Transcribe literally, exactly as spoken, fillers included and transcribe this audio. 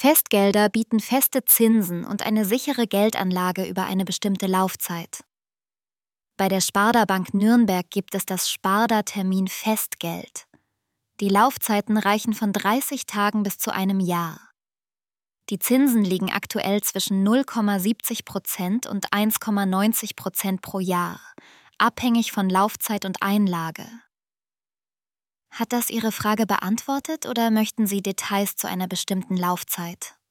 Festgelder bieten feste Zinsen und eine sichere Geldanlage über eine bestimmte Laufzeit. Bei der Sparda Bank Nürnberg gibt es das Sparda Termin-Festgeld. Die Laufzeiten reichen von dreißig Tagen bis zu einem Jahr. Die Zinsen liegen aktuell zwischen null Komma siebzig Prozent und eins Komma neunzig Prozent pro Jahr, abhängig von Laufzeit und Einlage. Hat das Ihre Frage beantwortet oder möchten Sie Details zu einer bestimmten Laufzeit?